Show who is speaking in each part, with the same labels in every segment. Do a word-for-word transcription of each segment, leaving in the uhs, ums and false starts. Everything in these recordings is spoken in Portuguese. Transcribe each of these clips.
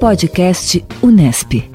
Speaker 1: Podcast Unesp.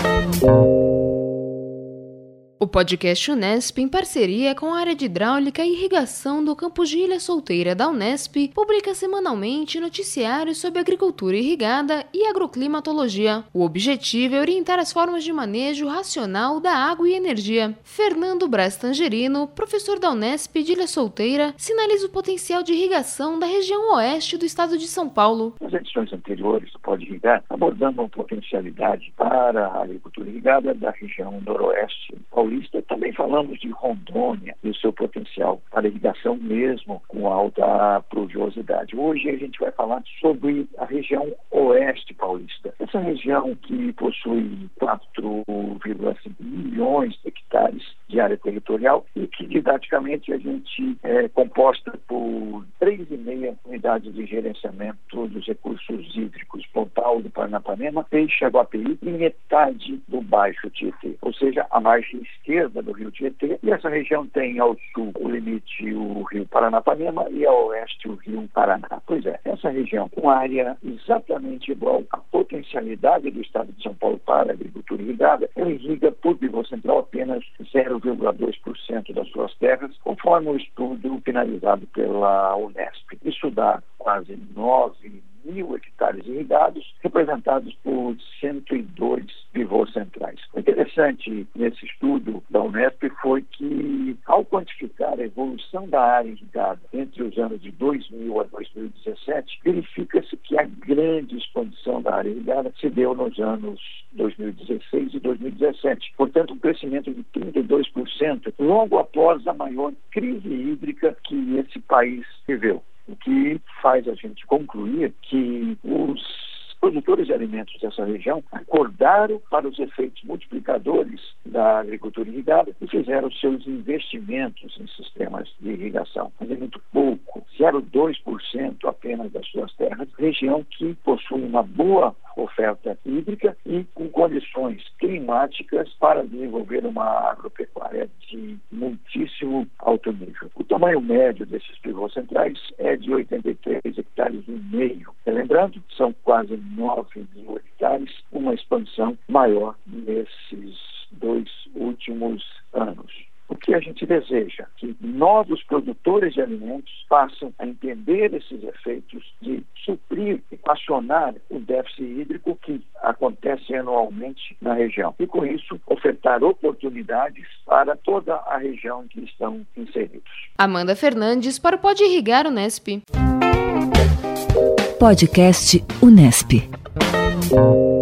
Speaker 2: O podcast Unesp, em parceria com a área de hidráulica e irrigação do campus de Ilha Solteira da Unesp, publica semanalmente noticiários sobre agricultura irrigada e agroclimatologia. O objetivo é orientar as formas de manejo racional da água e energia. Fernando Braz Tangerino, professor da Unesp de Ilha Solteira, sinaliza o potencial de irrigação da região oeste do estado de São Paulo.
Speaker 3: Nas edições anteriores do Pode Irrigar, abordamos a potencialidade para a agricultura irrigada da região noroeste paulista. Também falamos de Rondônia e o seu potencial para irrigação mesmo com alta pluviosidade. Hoje a gente vai falar sobre a região oeste paulista. Essa região que possui quatro vírgula cinco milhões de hectares de área territorial e que didaticamente a gente é composta por três vírgula cinco unidades de gerenciamento dos recursos hídricos, Pontal do Paranapanema, Peixe, Aguapeí e metade do Baixo Tietê, ou seja, a margem esquerda do rio Tietê, e essa região tem ao sul o limite o rio Paranapanema e ao oeste o rio Paraná. Pois é, essa região com área exatamente igual à potencialidade do estado de São Paulo para a agricultura irrigada, ela irriga por pivô central apenas zero vírgula dois por cento das suas terras, conforme o estudo finalizado pela Unesp. Isso dá quase nove mil hectares irrigados, representados por cento e dois pivôs centrais. O interessante nesse estudo da Unesp foi que, ao quantificar a evolução da área irrigada entre os anos de dois mil a dois mil e dezessete, verifica-se que a grande expansão da área irrigada se deu nos anos dois mil e dezesseis e dois mil e dezessete. Portanto, um crescimento de trinta e dois por cento logo após a maior crise hídrica que esse país viveu. O que faz a gente concluir que os produtores de alimentos dessa região acordaram para os efeitos multiplicadores da agricultura irrigada e fizeram seus investimentos em sistemas de irrigação. Mas é muito pouco, zero vírgula dois por cento apenas das suas terras, região que possui uma boa oferta hídrica e com condições climáticas para desenvolver uma agropecuária de muitíssimo alto nível. O tamanho médio desses pivôs centrais é de oitenta e três hectares e meio. Lembrando, são quase nove mil hectares, uma expansão maior nesses dois últimos anos. O que a gente deseja? Que novos produtores de alimentos passem a entender esses efeitos de suprir e equacionar o déficit hídrico que acontece anualmente na região. E, com isso, ofertar oportunidades para toda a região em que estão inseridos.
Speaker 2: Amanda Fernandes para o Pode Irrigar Unesp.
Speaker 1: Podcast Unesp.